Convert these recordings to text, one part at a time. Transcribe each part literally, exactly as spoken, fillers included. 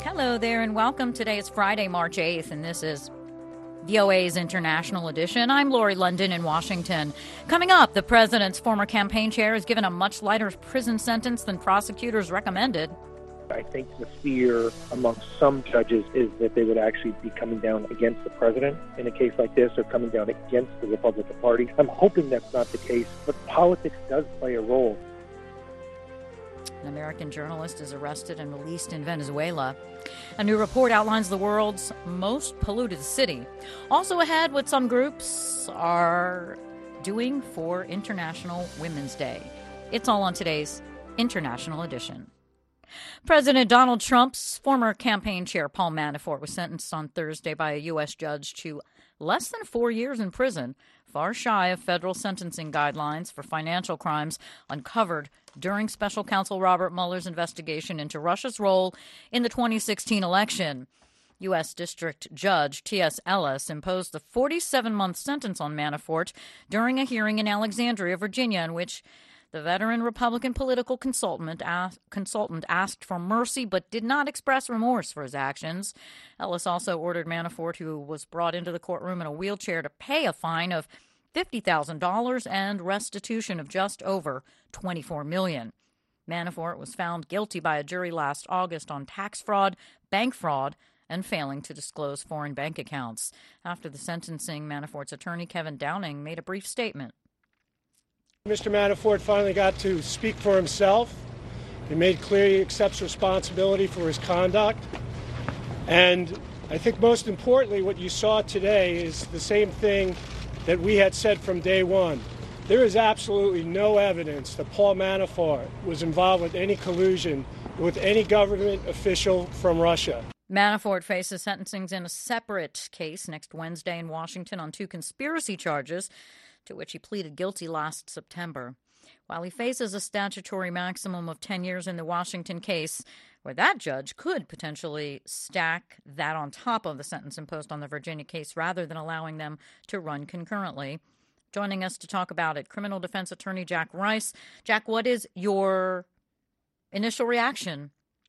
Hello there and welcome. Today is Friday, March eighth, and this is V O A's International Edition. I'm Lori London in Washington. Coming up, the president's former campaign chair is given a much lighter prison sentence than prosecutors recommended. I think the fear amongst some judges is that they would actually be coming down against the president in a case like this, or coming down against the Republican Party. I'm hoping that's not the case, but politics does play a role. An American journalist is arrested and released in Venezuela. A new report outlines the world's most polluted city. Also ahead, what some groups are doing for International Women's Day. It's all on today's International Edition. President Donald Trump's former campaign chair, Paul Manafort, was sentenced on Thursday by a U S judge to less than four years in prison, far shy of federal sentencing guidelines for financial crimes uncovered during special counsel Robert Mueller's investigation into Russia's role in the twenty sixteen election. U S District Judge T S Ellis imposed a forty-seven month sentence on Manafort during a hearing in Alexandria, Virginia, in which the veteran Republican political consultant asked, consultant asked for mercy but did not express remorse for his actions. Ellis also ordered Manafort, who was brought into the courtroom in a wheelchair, to pay a fine of fifty thousand dollars and restitution of just over twenty-four million dollars. Manafort was found guilty by a jury last August on tax fraud, bank fraud, and failing to disclose foreign bank accounts. After the sentencing, Manafort's attorney, Kevin Downing, made a brief statement. Mister Manafort finally got to speak for himself. He made clear he accepts responsibility for his conduct. And I think most importantly, what you saw today is the same thing that we had said from day one. There is absolutely no evidence that Paul Manafort was involved with any collusion with any government official from Russia. Manafort faces sentencing in a separate case next Wednesday in Washington on two conspiracy charges, to which he pleaded guilty last September. While he faces a statutory maximum of ten years in the Washington case, where that judge could potentially stack that on top of the sentence imposed on the Virginia case rather than allowing them to run concurrently. Joining us to talk about it, criminal defense attorney Jack Rice. Jack, what is your initial reaction?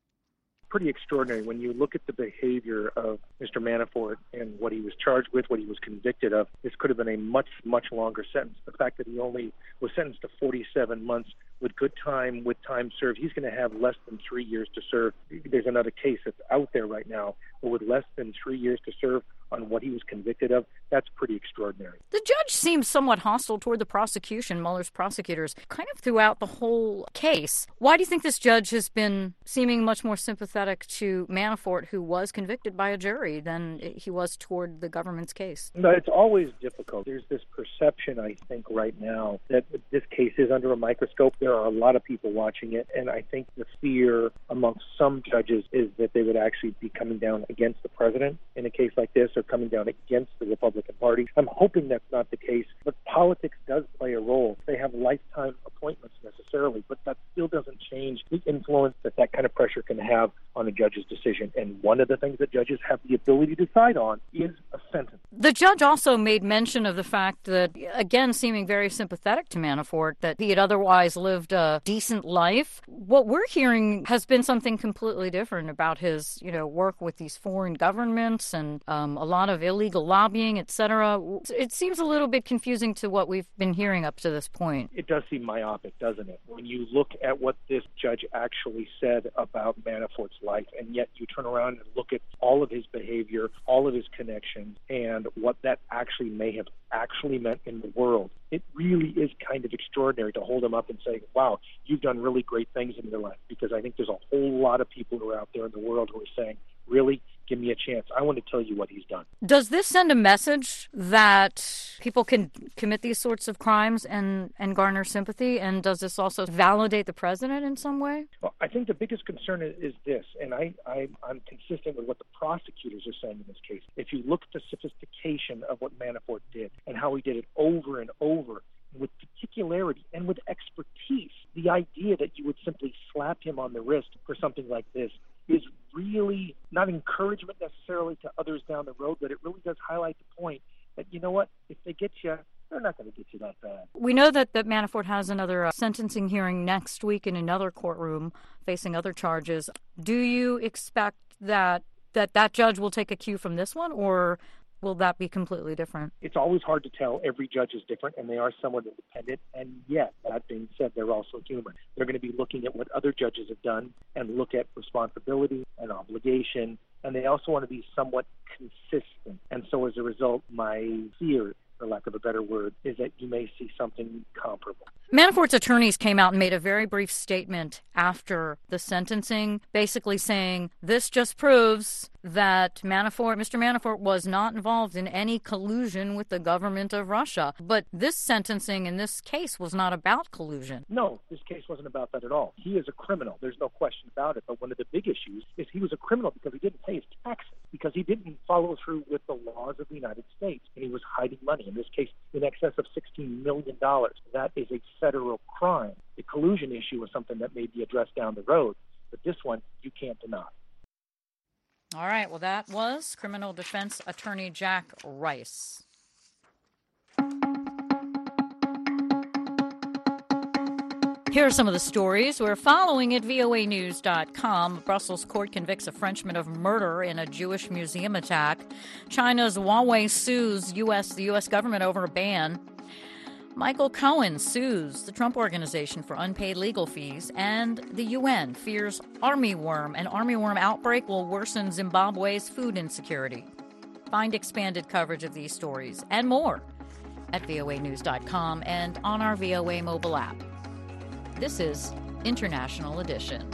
Pretty extraordinary when you look at the behavior of Mister Manafort and what he was charged with, what he was convicted of. This could have been a much, much longer sentence. The fact that he only was sentenced to forty-seven months with good time, with time served, he's going to have less than three years to serve. There's another case that's out there right now, but with less than three years to serve on what he was convicted of, that's pretty extraordinary. The judge seems somewhat hostile toward the prosecution, Mueller's prosecutors, kind of throughout the whole case. Why do you think this judge has been seeming much more sympathetic to Manafort, who was convicted by a jury, than he was toward the government's case? No, it's always difficult. There's this perception, I think, right now that this case is under a microscope. There are a lot of people watching it, and I think the fear amongst some judges is that they would actually be coming down against the president in a case like this, or coming down against the Republican Party. I'm hoping that's not the case, but politics does play a role. They have lifetime appointments necessarily, but that still doesn't change the influence that that kind of pressure can have on a judge's decision. And one of the things that judges have the ability to decide on is a sentence. The judge also made mention of the fact that, again, seeming very sympathetic to Manafort, that he had otherwise lived a decent life. What we're hearing has been something completely different about his, you know, work with these foreign governments and um, a lot of illegal lobbying, et cetera. It seems a little bit confusing to what we've been hearing up to this point. It does seem myopic, doesn't it? When you look at what this judge actually said about Manafort's life, and yet you turn around and look at all of his behavior, all of his connections, and what that actually may have actually meant in the world. It really is kind of extraordinary to hold him up and say, wow, you've done really great things in your life, because I think there's a whole lot of people who are out there in the world who are saying, really, give me a chance. I want to tell you what he's done. Does this send a message that people can commit these sorts of crimes and, and garner sympathy? And does this also validate the president in some way? Well, I think the biggest concern is, is this, and I, I, I'm consistent with what the prosecutors are saying in this case. If you look at the sophistication of what Manafort did and how he did it over and over, with particularity and with expertise, the idea that you would simply slap him on the wrist for something like this is really not encouragement necessarily to others down the road, but it really does highlight the point that, you know what, if they get you, they're not going to get you that bad. We know that, that Manafort has another uh, sentencing hearing next week in another courtroom facing other charges. Do you expect that that that judge will take a cue from this one, or will that be completely different? It's always hard to tell. Every judge is different, and they are somewhat independent. And yet, that being said, they're also human. They're going to be looking at what other judges have done and look at responsibility and obligation. And they also want to be somewhat consistent. And so as a result, my fear, for lack of a better word, is that you may see something comparable. Manafort's attorneys came out and made a very brief statement after the sentencing, basically saying this just proves that Manafort, Mister Manafort, was not involved in any collusion with the government of Russia. But this sentencing in this case was not about collusion. No, this case wasn't about that at all. He is a criminal. There's no question about it. But one of the big issues is he was a criminal because he didn't pay his taxes, because he didn't follow through with the laws of the United States, and he was hiding money, in this case in excess of sixteen million dollars. That is a federal crime. The collusion issue is something that may be addressed down the road, but this one you can't deny. All right, well, that was criminal defense attorney Jack Rice. Here are some of the stories we're following at V O A news dot com. Brussels court convicts a Frenchman of murder in a Jewish museum attack. China's Huawei sues U S the U S government over a ban. Michael Cohen sues the Trump Organization for unpaid legal fees, and the U N fears armyworm. An armyworm outbreak will worsen Zimbabwe's food insecurity. Find expanded coverage of these stories and more at V O A news dot com and on our V O A mobile app. This is International Edition.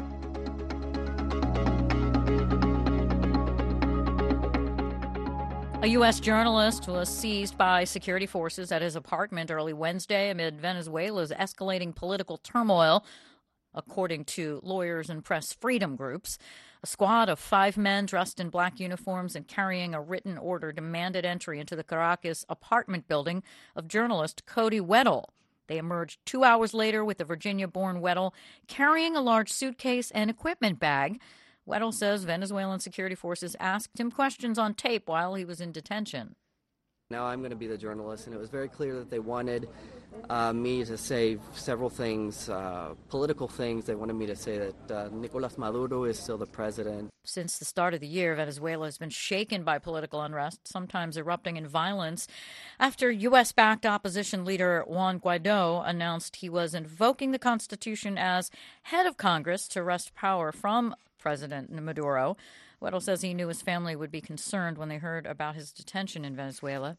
A U S journalist was seized by security forces at his apartment early Wednesday amid Venezuela's escalating political turmoil, according to lawyers and press freedom groups. A squad of five men dressed in black uniforms and carrying a written order demanded entry into the Caracas apartment building of journalist Cody Weddle. They emerged two hours later with the Virginia-born Weddle carrying a large suitcase and equipment bag. Weddle says Venezuelan security forces asked him questions on tape while he was in detention. Now I'm going to be the journalist, and it was very clear that they wanted uh, me to say several things, uh, political things. They wanted me to say that uh, Nicolás Maduro is still the president. Since the start of the year, Venezuela has been shaken by political unrest, sometimes erupting in violence, after U S-backed opposition leader Juan Guaido announced he was invoking the Constitution as head of Congress to wrest power from President Maduro. Weddle says he knew his family would be concerned when they heard about his detention in Venezuela.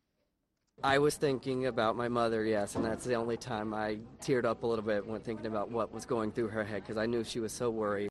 I was thinking about my mother, yes, and that's the only time I teared up a little bit when thinking about what was going through her head, because I knew she was so worried.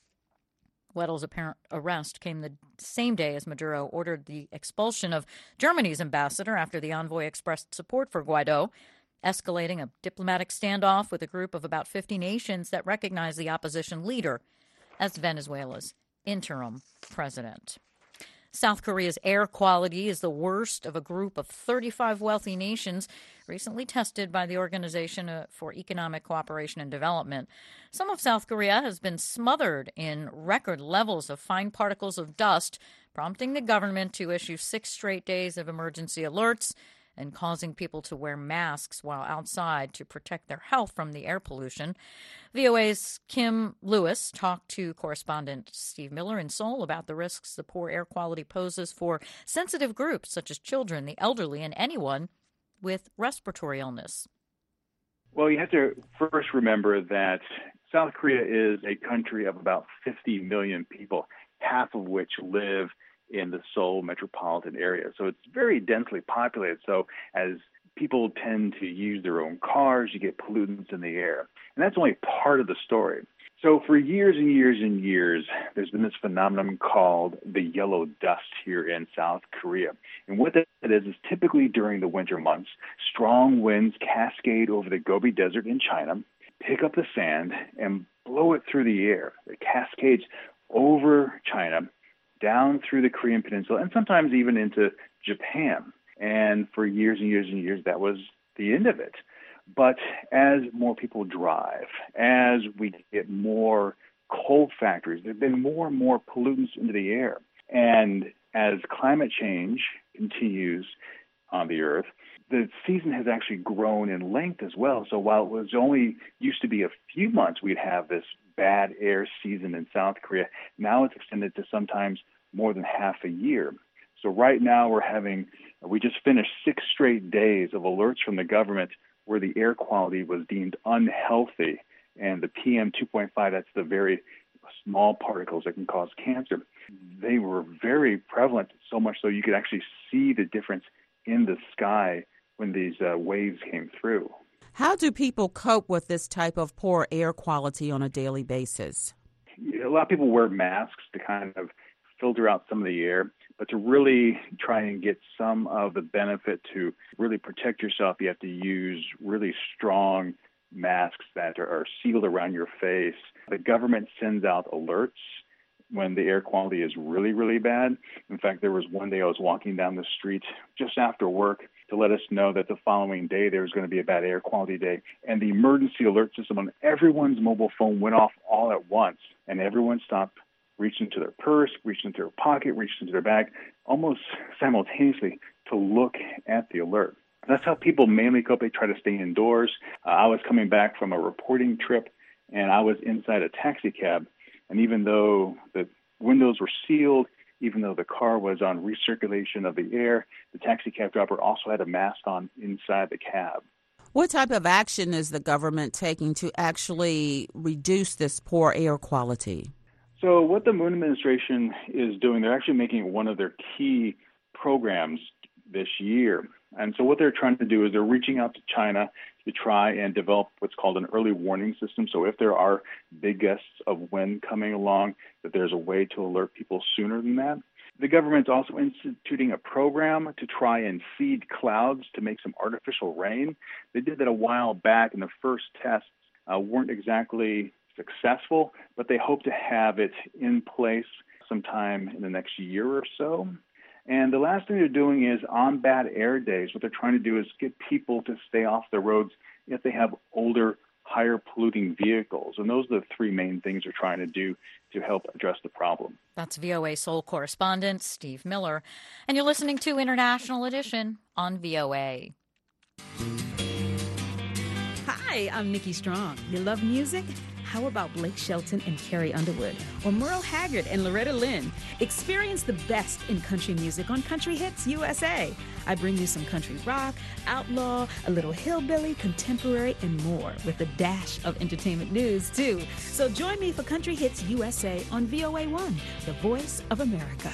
Weddle's apparent arrest came the same day as Maduro ordered the expulsion of Germany's ambassador after the envoy expressed support for Guaido, escalating a diplomatic standoff with a group of about fifty nations that recognize the opposition leader as Venezuela's interim president. South Korea's air quality is the worst of a group of thirty-five wealthy nations recently tested by the Organization for Economic Cooperation and Development. Some of South Korea has been smothered in record levels of fine particles of dust, prompting the government to issue six straight days of emergency alerts and causing people to wear masks while outside to protect their health from the air pollution. V O A's Kim Lewis talked to correspondent Steve Miller in Seoul about the risks the poor air quality poses for sensitive groups such as children, the elderly, and anyone with respiratory illness. Well, you have to first remember that South Korea is a country of about fifty million people, half of which live in the Seoul metropolitan area. So it's very densely populated. So as people tend to use their own cars, you get pollutants in the air. And that's only part of the story. So for years and years and years, there's been this phenomenon called the yellow dust here in South Korea. And what that is is typically during the winter months, strong winds cascade over the Gobi Desert in China, pick up the sand, and blow it through the air. It cascades over China, down through the Korean Peninsula, and sometimes even into Japan. And for years and years and years, that was the end of it. But as more people drive, as we get more coal factories, there have been more and more pollutants into the air. And as climate change continues on the Earth, the season has actually grown in length as well. So while it was only used to be a few months we'd have this bad air season in South Korea. Now it's extended to sometimes more than half a year. So right now we're having, we just finished six straight days of alerts from the government where the air quality was deemed unhealthy. And the P M two point five, that's the very small particles that can cause cancer. They were very prevalent, so much so you could actually see the difference in the sky when these uh, waves came through. How do people cope with this type of poor air quality on a daily basis? A lot of people wear masks to kind of filter out some of the air, but to really try and get some of the benefit to really protect yourself, you have to use really strong masks that are, are sealed around your face. The government sends out alerts when the air quality is really, really bad. In fact, there was one day I was walking down the street just after work to let us know that the following day there was going to be a bad air quality day. And the emergency alert system on everyone's mobile phone went off all at once, and everyone stopped, reached into their purse, reached into their pocket, reached into their bag, almost simultaneously to look at the alert. That's how people mainly cope. They try to stay indoors. Uh, I was coming back from a reporting trip, and I was inside a taxi cab. And even though the windows were sealed, even though the car was on recirculation of the air, the taxi cab driver also had a mask on inside the cab. What type of action is the government taking to actually reduce this poor air quality? So what the Moon administration is doing, they're actually making one of their key programs this year. And so what they're trying to do is they're reaching out to China to try and develop what's called an early warning system. So if there are big gusts of wind coming along, that there's a way to alert people sooner than that. The government's also instituting a program to try and seed clouds to make some artificial rain. They did that a while back, and the first tests uh, weren't exactly successful, but they hope to have it in place sometime in the next year or so. And the last thing they're doing is on bad air days, what they're trying to do is get people to stay off the roads if they have older, higher polluting vehicles. And those are the three main things they're trying to do to help address the problem. That's V O A Seoul correspondent Steve Miller. And you're listening to International Edition on V O A. Hi, I'm Nikki Strong. You love music? How about Blake Shelton and Carrie Underwood? Or Merle Haggard and Loretta Lynn? Experience the best in country music on Country Hits U S A. I bring you some country rock, outlaw, a little hillbilly, contemporary, and more, with a dash of entertainment news, too. So join me for Country Hits U S A on V O A one, the voice of America.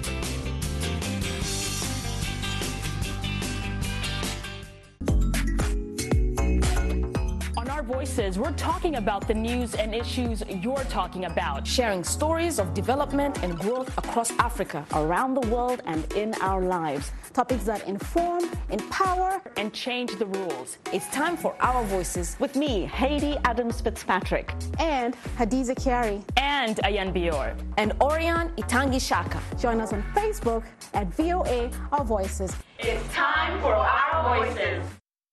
Voices, we're talking about the news and issues you're talking about, sharing stories of development and growth across Africa, around the world, and in our lives. Topics that inform, empower, and change the rules. It's time for Our Voices with me, Haiti Adams Fitzpatrick, and Hadiza Kiari, and Ayan Bior, and Orion Itangi Shaka. Join us on Facebook at V O A Our Voices. It's time for Our Voices.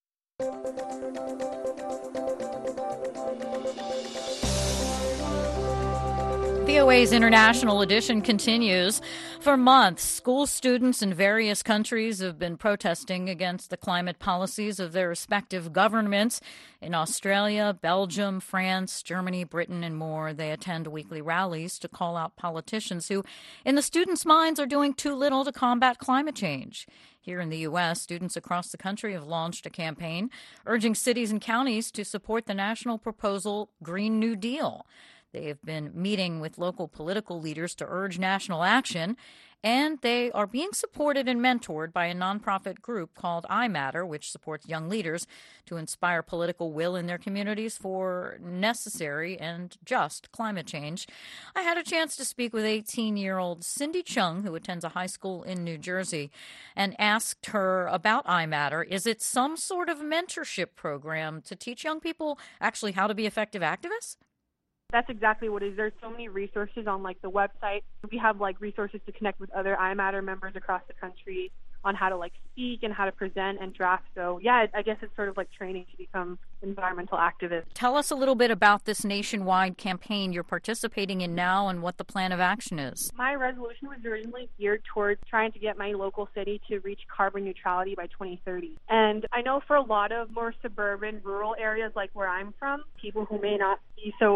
V O A's International Edition continues. For months, school students in various countries have been protesting against the climate policies of their respective governments. In Australia, Belgium, France, Germany, Britain, and more, they attend weekly rallies to call out politicians who, in the students' minds, are doing too little to combat climate change. Here in the U S, students across the country have launched a campaign urging cities and counties to support the national proposal Green New Deal. They have been meeting with local political leaders to urge national action, and they are being supported and mentored by a nonprofit group called I Matter, which supports young leaders to inspire political will in their communities for necessary and just climate change. I had a chance to speak with eighteen-year-old Cindy Chung, who attends a high school in New Jersey, and asked her about I Matter. Is it some sort of mentorship program to teach young people actually how to be effective activists? That's exactly what it is. There's so many resources on like the website. We have like resources to connect with other I Matter members across the country on how to like speak and how to present and draft. So yeah, I guess it's sort of like training to become environmental activists. Tell us a little bit about this nationwide campaign you're participating in now and what the plan of action is. My resolution was originally geared towards trying to get my local city to reach carbon neutrality by twenty thirty. And I know for a lot of more suburban, rural areas like where I'm from, people who may not be so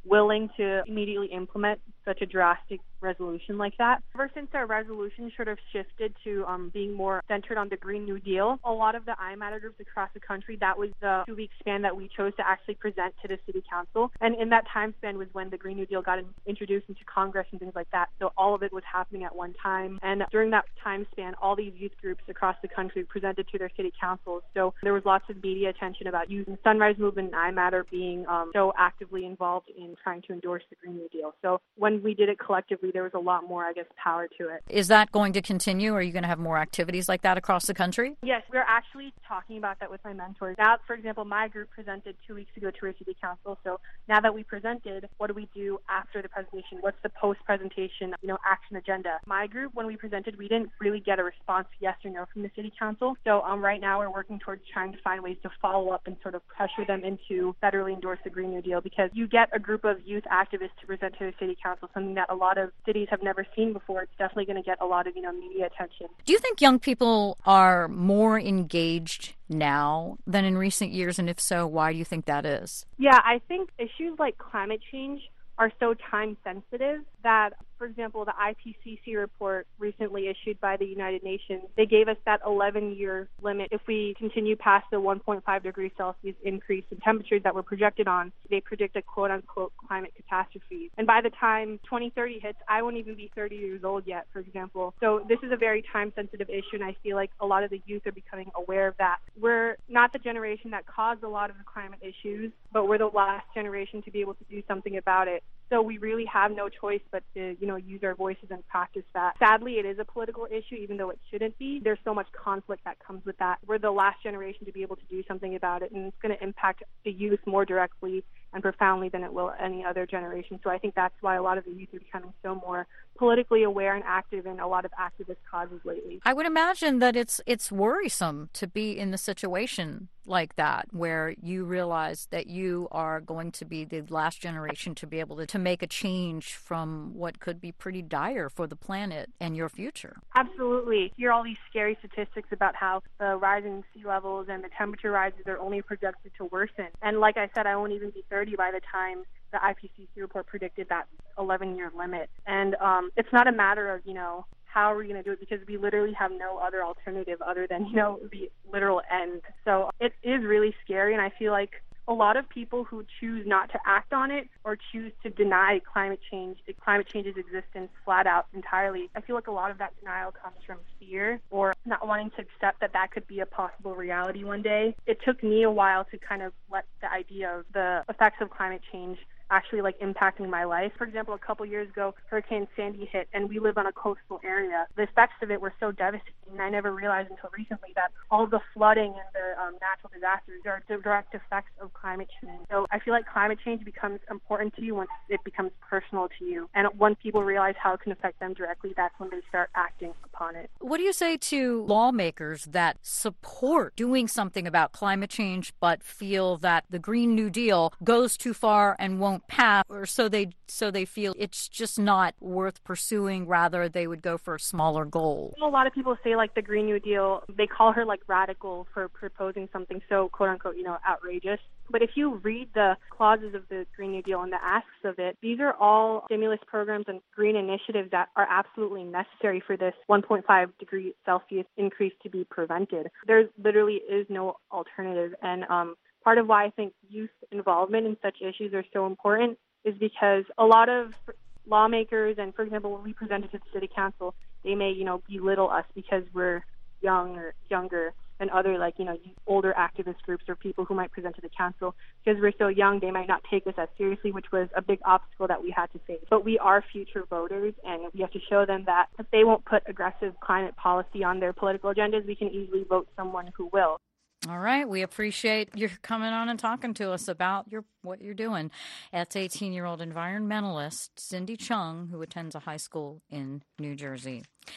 willing to immediately implement such a drastic resolution like that. Ever since our resolution sort of shifted to um, being more centered on the Green New Deal, a lot of the iMatter groups across the country, that was the two-week span that we chose to actually present to the City Council. And in that time span was when the Green New Deal got in, introduced into Congress and things like that. So all of it was happening at one time. And during that time span, all these youth groups across the country presented to their city councils. So there was lots of media attention about youth and Sunrise Movement and iMatter being um, so actively involved in trying to endorse the Green New Deal. So when we did it collectively, there was a lot more, I guess, power to it. Is that going to continue? Are you going to have more activities like that across the country? Yes, we're actually talking about that with my mentors. Now, for example, my group presented two weeks ago to our city council. So now that we presented, what do we do after the presentation? What's the post-presentation, you know, action agenda? My group, when we presented, we didn't really get a response, yes or no, from the city council. So um, right now we're working towards trying to find ways to follow up and sort of pressure them into federally endorse the Green New Deal, because you get a group of youth activists to present to the city council, something that a lot of cities have never seen before. It's definitely going to get a lot of, you know, media attention. Do you think young people are more engaged now than in recent years? And if so, why do you think that is? Yeah, I think issues like climate change are so time sensitive that, for example, the I P C C report recently issued by the United Nations, they gave us that eleven-year limit. If we continue past the one point five degrees Celsius increase in temperatures that were projected on, they predict a quote-unquote climate catastrophe. And by the time twenty thirty hits, I won't even be thirty years old yet, for example. So this is a very time-sensitive issue, and I feel like a lot of the youth are becoming aware of that. We're not the generation that caused a lot of the climate issues, but we're the last generation to be able to do something about it. So we really have no choice but to, you know, use our voices and practice that. Sadly, it is a political issue, even though it shouldn't be. There's so much conflict that comes with that. We're the last generation to be able to do something about it, and it's going to impact the youth more directly and profoundly than it will any other generation. So I think that's why a lot of the youth are becoming so more politically aware and active in a lot of activist causes lately. I would imagine that it's it's worrisome to be in the situation like that, where you realize that you are going to be the last generation to be able to, to make a change from what could be pretty dire for the planet and your future. Absolutely. You hear all these scary statistics about how the rising sea levels and the temperature rises are only projected to worsen. And like I said, I won't even be thirty by the time the I P C C report predicted that eleven-year limit. And um, it's not a matter of, you know, how are we going to do it, because we literally have no other alternative other than, you know, the literal end. So it is really scary, and I feel like a lot of people who choose not to act on it or choose to deny climate change, climate change's existence flat out entirely, I feel like a lot of that denial comes from fear or not wanting to accept that that could be a possible reality one day. It took me a while to kind of let the idea of the effects of climate change actually like impacting my life. For example, a couple years ago, Hurricane Sandy hit, and we live on a coastal area. The effects of it were so devastating, and I never realized until recently that all of the flooding and the um, natural disasters are direct effects of climate change. So I feel like climate change becomes important to you once it becomes personal to you. And once people realize how it can affect them directly, that's when they start acting upon it. What do you say to lawmakers that support doing something about climate change but feel that the Green New Deal goes too far and won't path, or so they so they feel it's just not worth pursuing, rather they would go for a smaller goal? A lot of people say like the Green New Deal, they call her like radical for proposing something so quote unquote, you know, outrageous. But if you read the clauses of the Green New Deal and the asks of it, these are all stimulus programs and green initiatives that are absolutely necessary for this one point five degree Celsius increase to be prevented. There literally is no alternative. And um, part of why I think youth involvement in such issues are so important is because a lot of lawmakers, and for example, when we presented to the city council, they may, you know, belittle us because we're young or younger than other, like, you know, older activist groups or people who might present to the council. Because we're so young, they might not take us as seriously, which was a big obstacle that we had to face. But we are future voters, and we have to show them that if they won't put aggressive climate policy on their political agendas, we can easily vote someone who will. All right. We appreciate you coming on and talking to us about your what you're doing. That's eighteen-year-old environmentalist Cindy Chung, who attends a high school in New Jersey.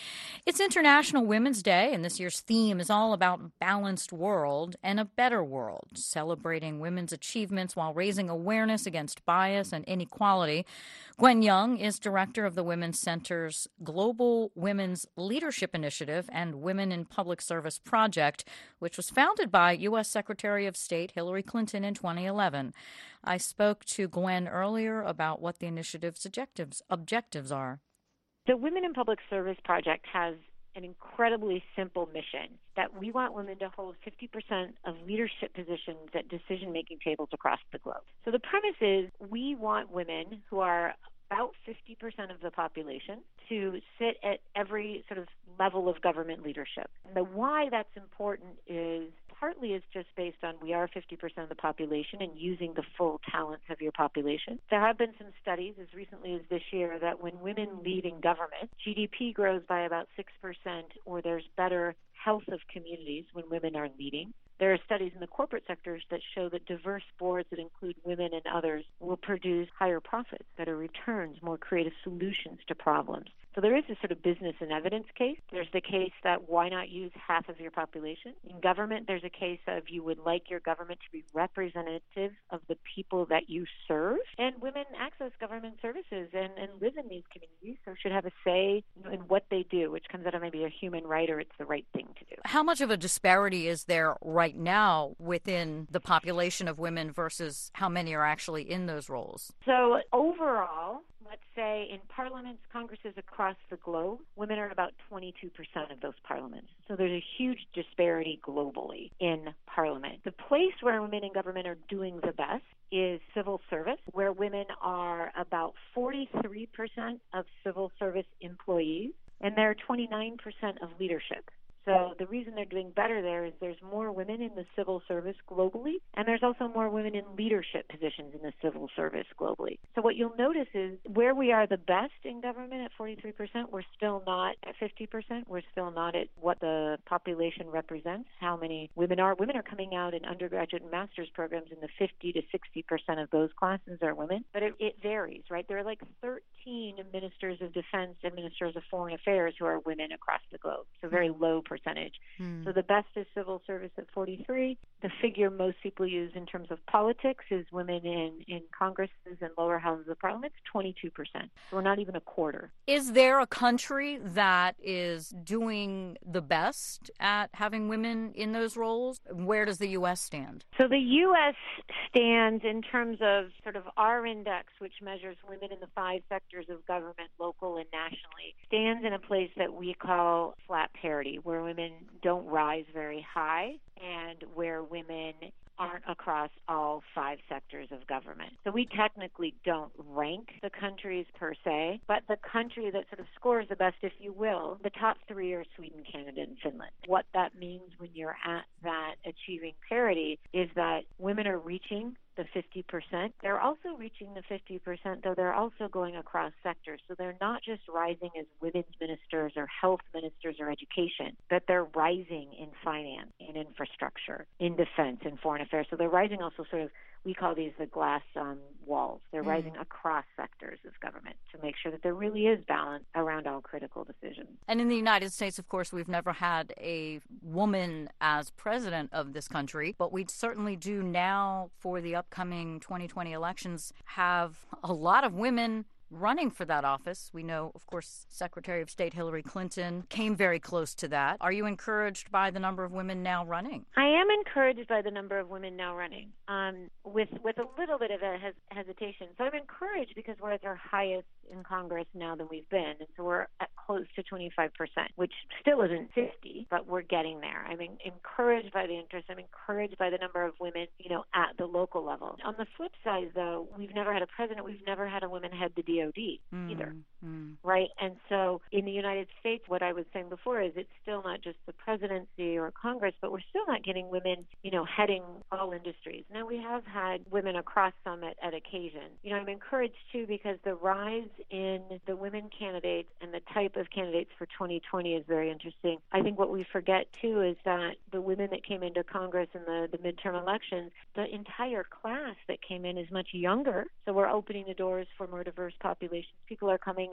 It's International Women's Day, and this year's theme is all about balanced world and a better world, celebrating women's achievements while raising awareness against bias and inequality. Gwen Young is director of the Women's Center's Global Women's Leadership Initiative and Women in Public Service Project, which was founded by U S Secretary of State Hillary Clinton in twenty eleven. I spoke to Gwen earlier about what the initiative's objectives, objectives are. The Women in Public Service Project has an incredibly simple mission that we want women to hold fifty percent of leadership positions at decision-making tables across the globe. So the premise is we want women who are about fifty percent of the population to sit at every sort of level of government leadership. And the why that's important is partly is just based on we are fifty percent of the population and using the full talents of your population. There have been some studies as recently as this year that when women lead in government, G D P grows by about six percent, or there's better health of communities when women are leading. There are studies in the corporate sectors that show that diverse boards that include women and others will produce higher profits, better returns, more creative solutions to problems. So there is a sort of business and evidence case. There's the case that why not use half of your population? In government, there's a case of you would like your government to be representative of the people that you serve. And women access government services and, and live in these communities, so should have a say in what they do, which comes out of maybe a human right or it's the right thing to do. How much of a disparity is there right now within the population of women versus how many are actually in those roles? So overall, let's say in parliaments, congresses across the globe, women are about twenty-two percent of those parliaments. So there's a huge disparity globally in parliament. The place where women in government are doing the best is civil service, where women are about forty-three percent of civil service employees, and they're twenty-nine percent of leadership. So the reason they're doing better there is there's more women in the civil service globally, and there's also more women in leadership positions in the civil service globally. So what you'll notice is where we are the best in government at forty-three percent, we're still not at fifty percent. We're still not at what the population represents, how many women are. Women are coming out in undergraduate and master's programs in the fifty to sixty percent of those classes are women. But it, it varies, right? There are like thirteen ministers of defense and ministers of foreign affairs who are women across the globe. So very low percentage. Hmm. So the best is civil service at forty-three. The figure most people use in terms of politics is women in, in Congresses and lower houses of parliament, twenty-two percent. So we're not even a quarter. Is there a country that is doing the best at having women in those roles? Where does the U S stand? So the U S stands in terms of sort of our index, which measures women in the five sectors of government, local and nationally, stands in a place that we call flat parity, where women don't rise very high and where women aren't across all five sectors of government. So we technically don't rank the countries per se, but the country that sort of scores the best, if you will, the top three are Sweden, Canada, and Finland. What that means when you're at that achieving parity is that women are reaching the fifty percent. They're also reaching the fifty percent, though they're also going across sectors. So they're not just rising as women's ministers or health ministers or education, but they're rising in finance, in infrastructure, in defense, in foreign affairs. So they're rising also sort of, we call these the glass um, walls. They're mm. rising across sectors of government to make sure that there really is balance around all critical decisions. And in the United States, of course, we've never had a woman as president of this country, but we certainly do now for the upcoming twenty twenty elections have a lot of women running for that office. We know, of course, Secretary of State Hillary Clinton came very close to that. Are you encouraged by the number of women now running? I am encouraged by the number of women now running, um, with with a little bit of a hes- hesitation. So I'm encouraged because we're at our highest in Congress now than we've been, and so we're at close to twenty-five percent, which still isn't fifty, but we're getting there. I'm in- encouraged by the interest. I'm encouraged by the number of women, you know, at the local level. On the flip side, though, we've never had a president. We've never had a woman head the D O D mm, either, mm. right? And so in the United States, what I was saying before is it's still not just the presidency or Congress, but we're still not getting women, you know, heading all industries. Now, we have had women across some at, at occasion. You know, I'm encouraged, too, because the rise in the women candidates and the type of candidates for twenty twenty is very interesting. I think what we forget, too, is that the women that came into Congress in the, the midterm elections, the entire class that came in is much younger. So we're opening the doors for more diverse populations. People are coming out of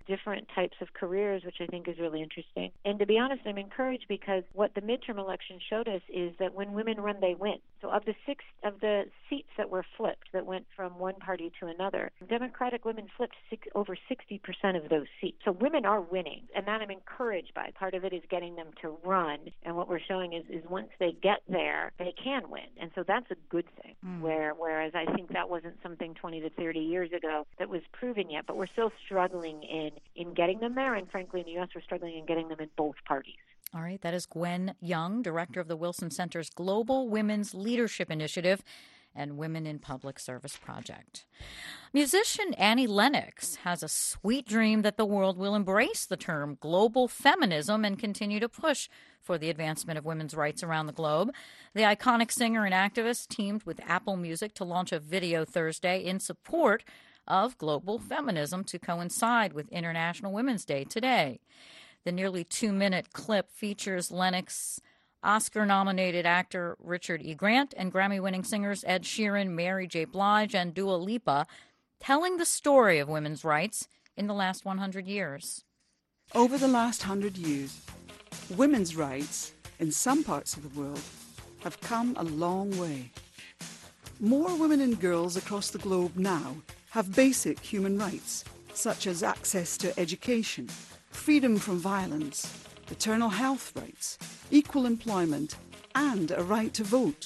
different types of careers, which I think is really interesting. And to be honest, I'm encouraged because what the midterm election showed us is that when women run, they win. So of the six of the seats that were flipped, that went from one party to another, Democratic women flipped six, over sixty percent of those seats. So women are winning, and that I'm encouraged by. Part of it is getting them to run, and what we're showing is, is once they get there, they can win. And so that's a good thing, mm. Where, whereas I think that wasn't something twenty to thirty years ago that was proven yet, but we're still struggling in, in getting them there, and frankly in the U S we're struggling in getting them in both parties. All right, that is Gwen Young, director of the Wilson Center's Global Women's Leadership Initiative and Women in Public Service Project. Musician Annie Lennox has a sweet dream that the world will embrace the term global feminism and continue to push for the advancement of women's rights around the globe. The iconic singer and activist teamed with Apple Music to launch a video Thursday in support of global feminism to coincide with International Women's Day today. The nearly two-minute clip features Lennox, Oscar-nominated actor Richard E. Grant, and Grammy-winning singers Ed Sheeran, Mary J. Blige, and Dua Lipa, telling the story of women's rights in the last one hundred years. Over the last hundred years, women's rights in some parts of the world have come a long way. More women and girls across the globe now have basic human rights, such as access to education, freedom from violence, maternal health rights, equal employment, and a right to vote.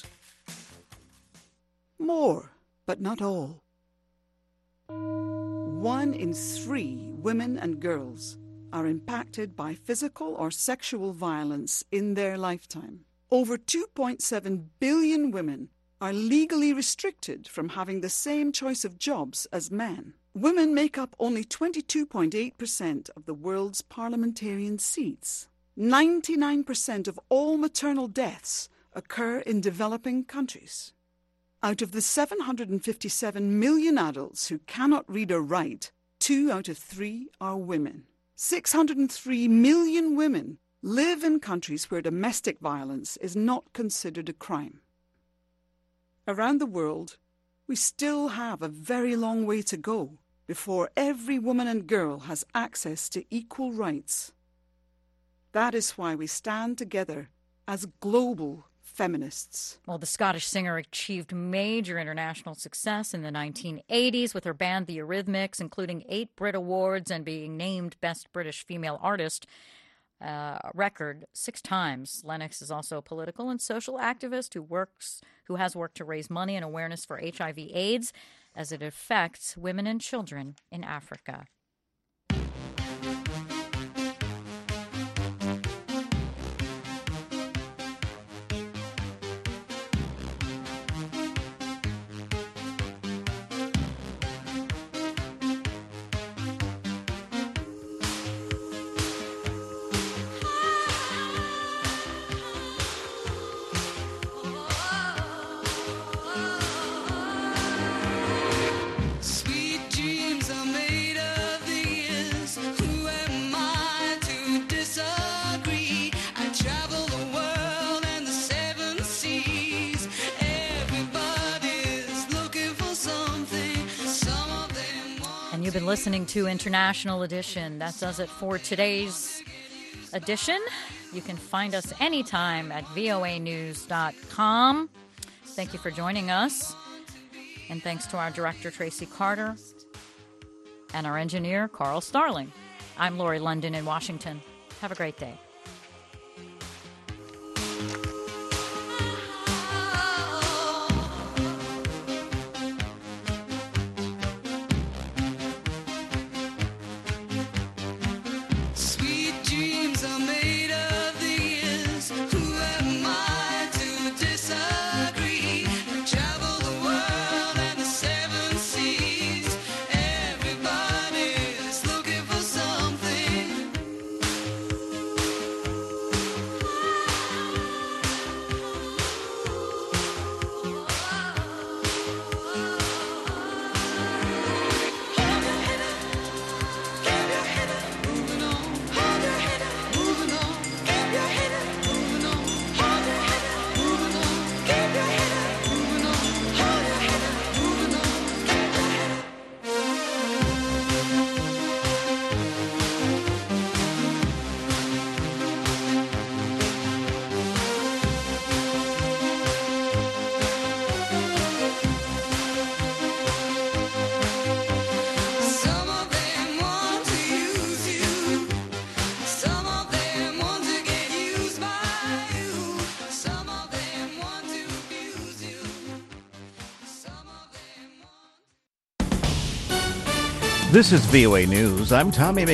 More, but not all. One in three women and girls are impacted by physical or sexual violence in their lifetime. Over two point seven billion women are legally restricted from having the same choice of jobs as men. Women make up only twenty-two point eight percent of the world's parliamentarian seats. ninety-nine percent of all maternal deaths occur in developing countries. Out of the seven hundred fifty-seven million adults who cannot read or write, two out of three are women. six hundred three million women live in countries where domestic violence is not considered a crime. Around the world, we still have a very long way to go before every woman and girl has access to equal rights. That is why we stand together as global feminists. Well, the Scottish singer achieved major international success in the nineteen eighties with her band The Eurythmics, including eight Brit Awards and being named Best British Female Artist uh, record six times. Lennox is also a political and social activist who works, who has worked to raise money and awareness for H I V AIDS as it affects women and children in Africa. You've been listening to International Edition. That does it for today's edition. You can find us anytime at V O A news dot com. Thank you for joining us. And thanks to our director, Tracy Carter, and our engineer, Carl Starling. I'm Lori London in Washington. Have a great day. This is V O A News. I'm Tommy